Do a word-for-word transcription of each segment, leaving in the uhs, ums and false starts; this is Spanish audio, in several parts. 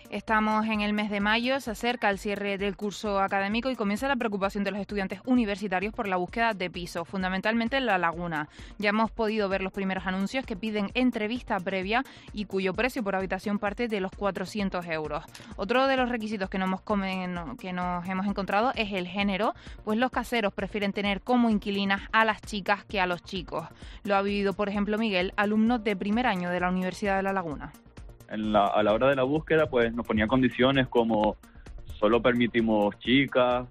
Estamos en el mes de mayo, se acerca el cierre del curso académico y comienza la preocupación de los estudiantes universitarios por la búsqueda de pisos, fundamentalmente en La Laguna. Ya hemos podido ver los primeros anuncios que piden entrevista previa y cuyo precio por habitación parte de los cuatrocientos euros. Otro de los requisitos que nos, hemos comen, que nos hemos encontrado es el género, pues los caseros prefieren tener como inquilinas a las chicas que a los chicos. Lo ha vivido, por ejemplo, Miguel, alumno de primer año de la Universidad de La Laguna. En la, a la hora de la búsqueda, pues nos ponía condiciones como solo permitimos chicas,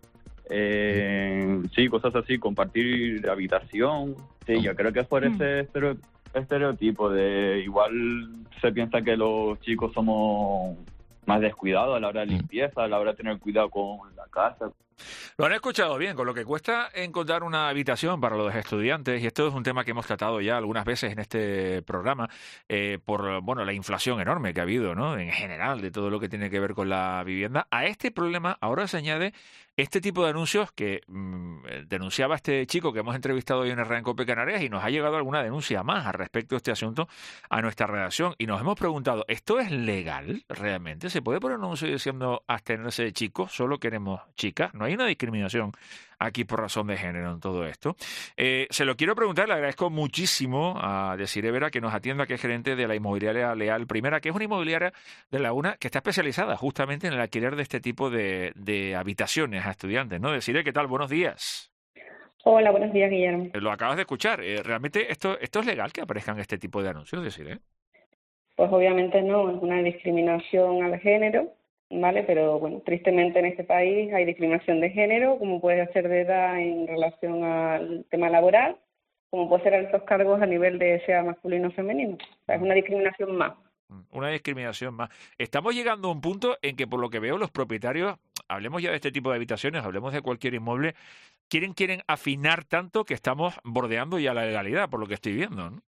eh, sí, cosas así, compartir habitación. Sí, yo creo que es por ese estereo, estereotipo de igual se piensa que los chicos somos más descuidados a la hora de limpieza, a la hora de tener cuidado con la casa. Lo han escuchado bien, con lo que cuesta encontrar una habitación para los estudiantes, y esto es un tema que hemos tratado ya algunas veces en este programa, eh, por bueno la inflación enorme que ha habido, ¿no?, en general, de todo lo que tiene que ver con la vivienda. A este problema ahora se añade este tipo de anuncios que mmm, denunciaba este chico que hemos entrevistado hoy en el Cope Canarias, y nos ha llegado alguna denuncia más al respecto de este asunto a nuestra redacción, y nos hemos preguntado, ¿esto es legal realmente? ¿Se puede poner un anuncio diciendo abstenerse de chicos, solo queremos chicas? No hay una discriminación aquí por razón de género en todo esto. Eh, se lo quiero preguntar, le agradezco muchísimo a Desiree Vera que nos atienda, que es gerente de la inmobiliaria Leal Primera, que es una inmobiliaria de La Laguna que está especializada justamente en el alquiler de este tipo de, de habitaciones a estudiantes, ¿no? Desiree, ¿qué tal? Buenos días. Hola, buenos días, Guillermo. Eh, lo acabas de escuchar. Eh, ¿Realmente esto, esto es legal que aparezcan este tipo de anuncios, Desiree? Pues obviamente no, es una discriminación al género, ¿vale? Pero bueno, tristemente en este país hay discriminación de género, como puede ser de edad en relación al tema laboral, como puede ser altos cargos a nivel de sea masculino o femenino. O sea, es una discriminación más. Una discriminación más. Estamos llegando a un punto en que, por lo que veo, los propietarios, hablemos ya de este tipo de habitaciones, hablemos de cualquier inmueble, quieren, quieren afinar tanto que estamos bordeando ya la legalidad, por lo que estoy viendo, ¿no?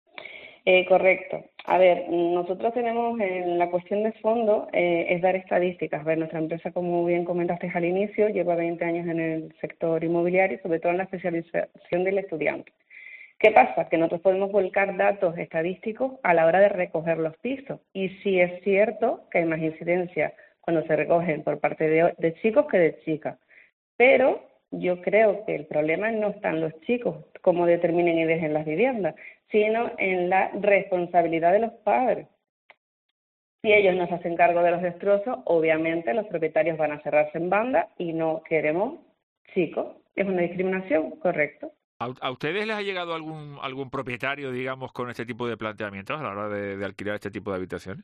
Eh, correcto. A ver, nosotros tenemos en la cuestión de fondo eh, es dar estadísticas. A ver, nuestra empresa, como bien comentaste al inicio, lleva veinte años en el sector inmobiliario, sobre todo en la especialización del estudiante. ¿Qué pasa? Que nosotros podemos volcar datos estadísticos a la hora de recoger los pisos. Y sí es cierto que hay más incidencia cuando se recogen por parte de, de chicos que de chicas. Pero yo creo que el problema no está en los chicos, cómo determinen y dejen las viviendas, sino en la responsabilidad de los padres. Si ellos no se hacen cargo de los destrozos, obviamente los propietarios van a cerrarse en banda y no queremos chicos. Es una discriminación, correcto. ¿A, a ustedes les ha llegado algún algún propietario, digamos, con este tipo de planteamientos a la hora de, de alquilar este tipo de habitaciones?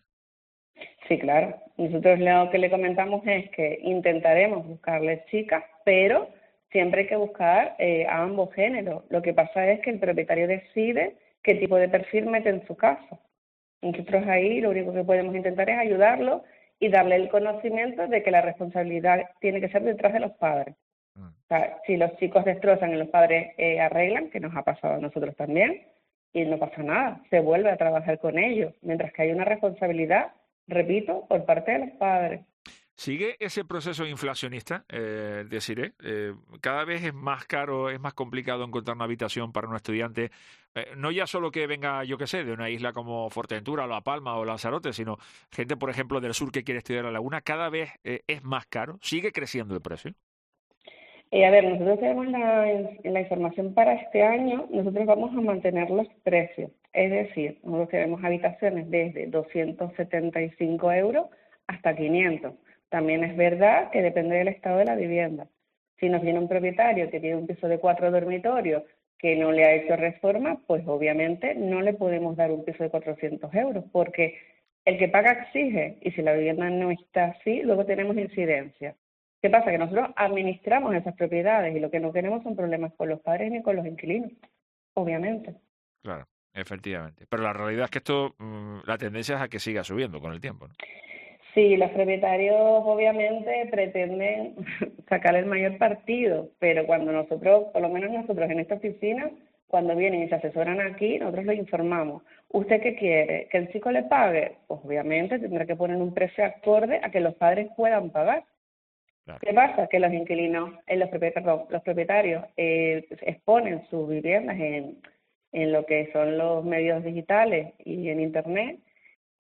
Sí, claro. Nosotros lo que le comentamos es que intentaremos buscarles chicas, pero siempre hay que buscar eh, a ambos géneros. Lo que pasa es que el propietario decide qué tipo de perfil mete en su casa. Nosotros ahí lo único que podemos intentar es ayudarlo y darle el conocimiento de que la responsabilidad tiene que ser detrás de los padres. Mm. O sea, si los chicos destrozan y los padres eh, arreglan, que nos ha pasado a nosotros también, y no pasa nada, se vuelve a trabajar con ellos, mientras que hay una responsabilidad, repito, por parte de los padres. ¿Sigue ese proceso inflacionista, eh, Desiree? Eh, cada vez es más caro, es más complicado encontrar una habitación para un estudiante, eh, no ya solo que venga, yo qué sé, de una isla como Fuerteventura, o La Palma o Lanzarote, sino gente, por ejemplo, del sur que quiere estudiar en La Laguna. ¿Cada vez eh, es más caro? ¿Sigue creciendo el precio? Eh, a ver, nosotros tenemos la, la información para este año, nosotros vamos a mantener los precios. Es decir, nosotros tenemos habitaciones desde doscientos setenta y cinco euros hasta quinientos. También es verdad que depende del estado de la vivienda. Si nos viene un propietario que tiene un piso de cuatro dormitorios que no le ha hecho reforma, pues obviamente no le podemos dar un piso de cuatrocientos euros, porque el que paga exige, y si la vivienda no está así, luego tenemos incidencia. ¿Qué pasa? Que nosotros administramos esas propiedades y lo que no queremos son problemas con los padres ni con los inquilinos, obviamente. Claro, efectivamente. Pero la realidad es que esto, la tendencia es a que siga subiendo con el tiempo, ¿no? Sí, los propietarios obviamente pretenden sacar el mayor partido, pero cuando nosotros, por lo menos nosotros en esta oficina, cuando vienen y se asesoran aquí, nosotros les informamos. ¿Usted qué quiere? ¿Que el chico le pague? Pues obviamente tendrá que poner un precio acorde a que los padres puedan pagar. Claro. ¿Qué pasa? Que los inquilinos, eh, los, perdón, los propietarios eh, exponen sus viviendas en, en lo que son los medios digitales y en Internet,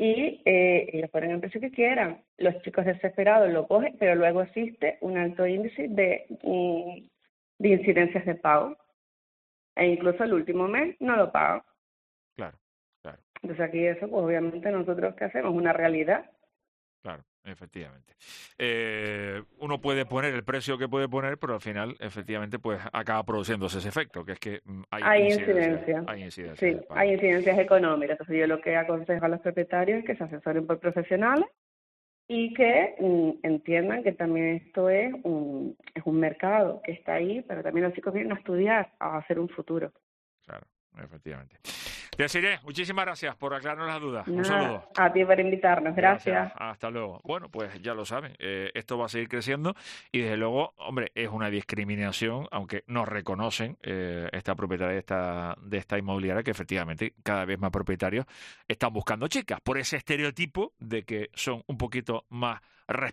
y eh, ellos ponen el precio que quieran. Los chicos desesperados lo cogen, pero luego existe un alto índice de, de incidencias de pago. E incluso el último mes no lo pagan. Claro, claro. Entonces aquí eso, pues obviamente nosotros ¿qué hacemos? Una realidad. Claro, efectivamente. Eh, uno puede poner el precio que puede poner, pero al final, efectivamente, pues acaba produciéndose ese efecto, que es que mm, hay, Hay incidencias. incidencias. Hay incidencias. Sí, del pago. hay incidencias económicas. Entonces yo lo que aconsejo a los propietarios es que se asesoren por profesionales y que mm, entiendan que también esto es un, es un mercado que está ahí, pero también los chicos vienen a estudiar, a hacer un futuro. Claro, efectivamente. Desiree, muchísimas gracias por aclararnos las dudas. Un Nada, saludo. a ti por invitarnos. Gracias. Gracias. Hasta luego. Bueno, pues ya lo saben, eh, esto va a seguir creciendo y desde luego, hombre, es una discriminación, aunque nos reconocen eh, esta propietaria de esta, de esta inmobiliaria, que efectivamente cada vez más propietarios están buscando chicas por ese estereotipo de que son un poquito más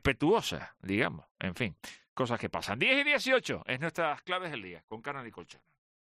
respetuosas, digamos. En fin, cosas que pasan. diez y dieciocho es nuestras claves del día con Carmen y Colchón.